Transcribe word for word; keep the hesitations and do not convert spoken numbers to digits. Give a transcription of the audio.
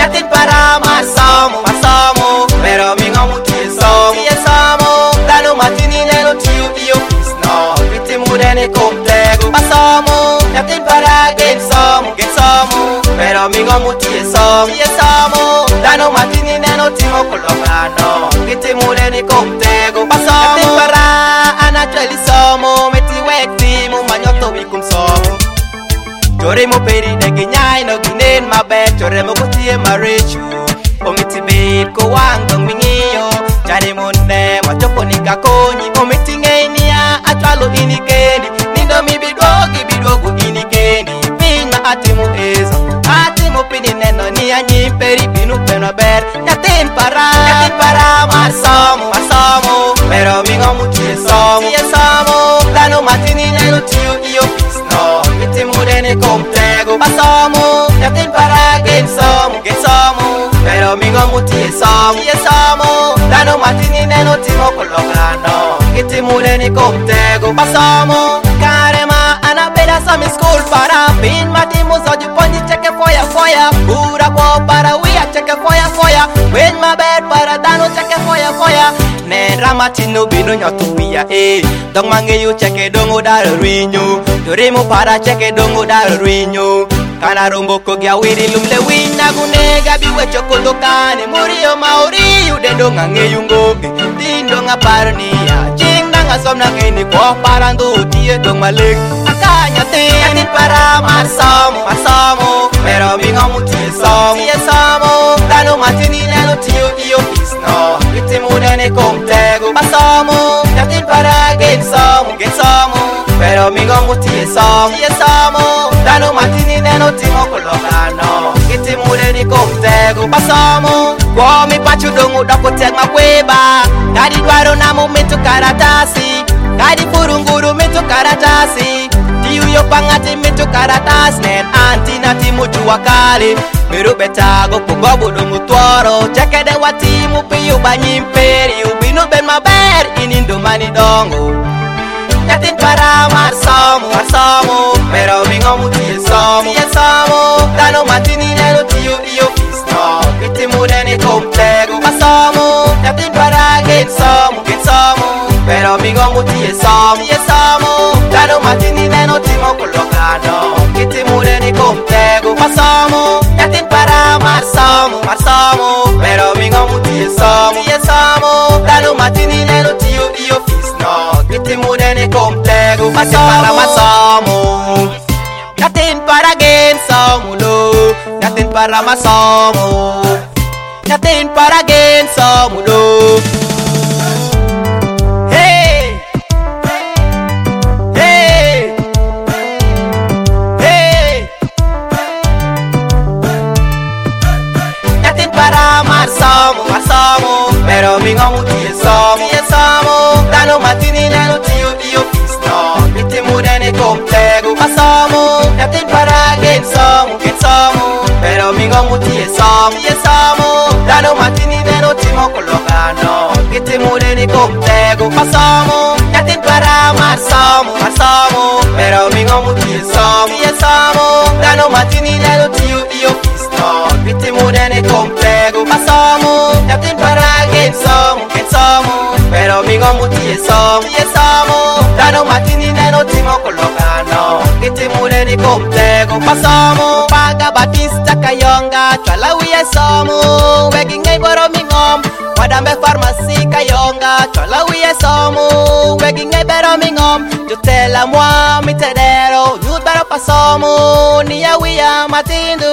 Nyatin para masomo, masomo, pero mi ngomu tie somo, tie somo. Dano matini nelo tiu io no, viti mudene komtego. Masomo, nyatin para gen somo, gen somo, pero mi ngomu tie somo, tie somo. Dano matini nelo timo kologano, viti mudene komtego. Masomo, nyatin para anacheli somo, meti wekti mu manyoto wikum somo. Chore mo peri de ginyai no ginen maber, chore mo kotie marechu. Omiti bed ko wang dong mingiyo, chare monde machopo nikakonyi. Omiti ngenia achalo inikendi, nindo mi bidogi bidogu inikendi. Pinga atimu ezo, atimu pini neno ni anyi peri pinu peno ber. Nyatin para, nyatin para masomo, masomo, pero mi ngomu tie somo, tie somo. Dano matini neno tiu iyo pisno, viti mudene komtego. Masomo, nyatin para gen somo, gen somo, pero mi ngomu tie somo, tie somo. Dano matini neno timo kologano, viti mudene komtego. Masomo, karema anabeda sa mi school para pin matimu soju ponji cheke foya foya. Pura po para wia cheke foya foya. When my bed para dano cheke foya foya. Ne ramatino bino nyotu wia eh. Dong mangeyu cheke dongo daro rinyo. Dorimu para cheke dongo daro rinyo. Kana rumbo kogya wiri lumle wina gune gabi wecho kolokane. Murio mauri udendo ngangeyu ngoge. Dindo ngaparnia. Ching nanga somna ngeni kwa parando tie dong malik. Akanya te nyatin para masomo, masomo, pero mi ngomu tie somo, tie somo. Dano matini neno tio iyo pisno, viti mudene komtego. Masomo, nyatin para gen somo, gen somo, pero mi ngomu tie somo, tie somo. Dano matini neno timo kologano, viti mudene komtego. Masomo, kwa mi pachu dongo dako tek makweba. Kadi dwaro namu mitu karatasi, kadi burunguru mitu karatasi. Tiu yo pangati mitu karatas nen anti nati muju wakali. Miru betago kugobu dungu tuoro. Cheke de watimu piyu banyimperi. Ubinu ben maber inindo mani dongo. Nyatin para marsomo, marsomo, pero mi ngomu tie somo, tie somo. Dano matini nelo tiu iyo pisno, viti mudene komtego. Masomo, nyatin para gen somo, gen somo, pero mi ngomu tie somo, tie somo. Dano matini neno timo kologano, viti mudene komtego. Masomo, nyatin para marsomo, marsomo, pero mi ngomu tie somo, tie somo. Dano matini neno tiu iyo pisno, viti mudene komtego. Nyatin para masomo, nyatin para gen somo lo. Nyatin para masomo, nyatin para gen somo lo. Hey, hey, hey. Nyatin para masomo, masomo, pero mi ngomu tie somo, tie somo. Dano matini neno tiu iyo pisno, viti mudene komtego. Masomo, nyatin para gen somo, gen somo, pero mi ngomu tie somo, tie somo. Dano matini neno timo kologano, viti mudene komtego. Masomo, nyatin para masomo, masomo, pero mi ngomu tie somo, tie somo. Dano matini neno tiu iyo pisno, viti mudene komtego. Masomo, nyatin para gen somo, gen somo, pero mi ngomu tie somo, tie somo. Dano matini neno timo kologano, viti mudene komtego. Masomo, paga batista kayonga, chala wiye somo, wegi ngay boro mi ngom. Wadambe farmasi kayonga, chala wiye somo, wegi ngay bero mi ngom. Jutela mwa mitedero, nyut bero pasomo, niya wiya matindu